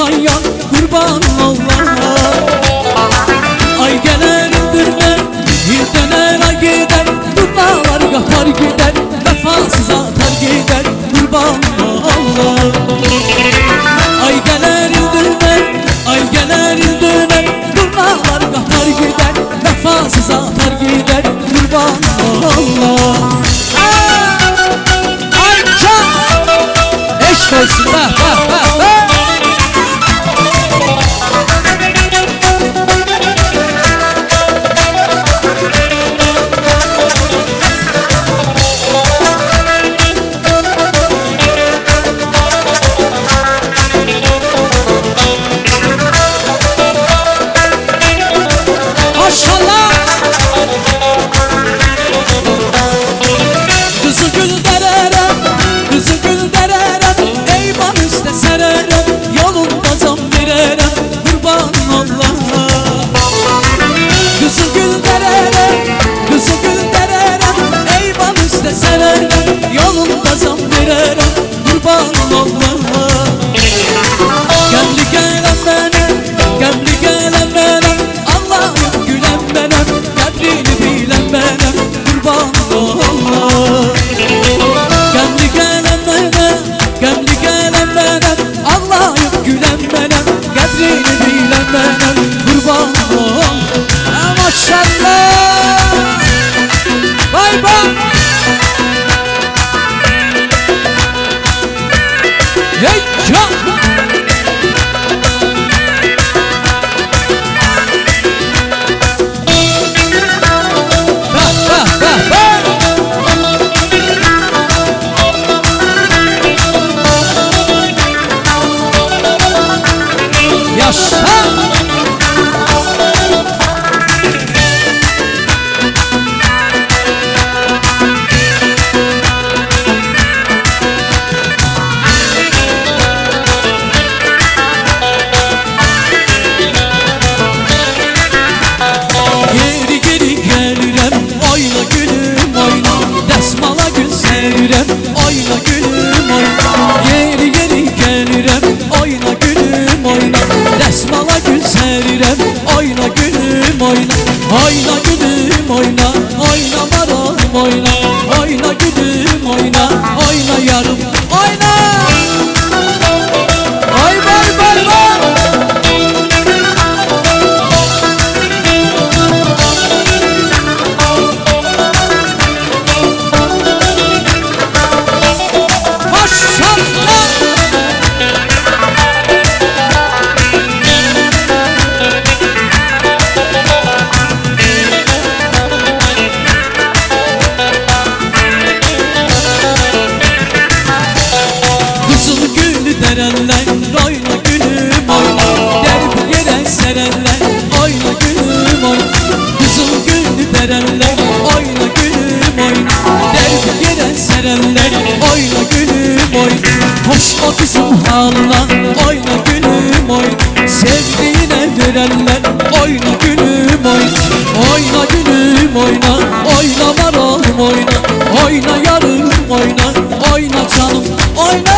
yan yan kurban Allah. Ay gelir indirme bir döner ay gider, durnalar kapar gider, vefasız atar gider kurban Allah. Ay gelir indirme, ay gelir indirme, durnalar kapar gider, vefasız atar gider kurban Allah. Ay can eşk olsun be be be be. Yolunda zam vererem kurban Allah. Gemli gelen benim, gemli gelen benim, Allah'ım gülen benim, kadrini bilen benim kurban Allah. Gemli gelen benim, gemli gelen benim, Allah'ım gülen benim, kadrini bilen benim kurban Allah. Maşallah. Vay vay. Hey can! Yaşa! Oyna gülüm oyna, yeri yeri gelirim. Oyna gülüm oyna, desmala gül serirem. Oyna gülüm oyna, oyna gülüm oyna, oyna maralım oyna. Oyna gülüm oyna, oyna yarım oyna. Ay vay vay vay. Oyna gülüm oyna, derip yere serenler. Oyna gülüm oyna, kızıl gülü verenler. Oyna gülüm oyna, derip yere serenler. Oyna gülüm oyna, hoş o kızım haline. Oyna gülüm oyna, sevdiğine verenler. Oyna gülüm oyna, oyna gülüm oyna. Oyna maralım oyna, oyna yarım oyna. Oyna canım oyna.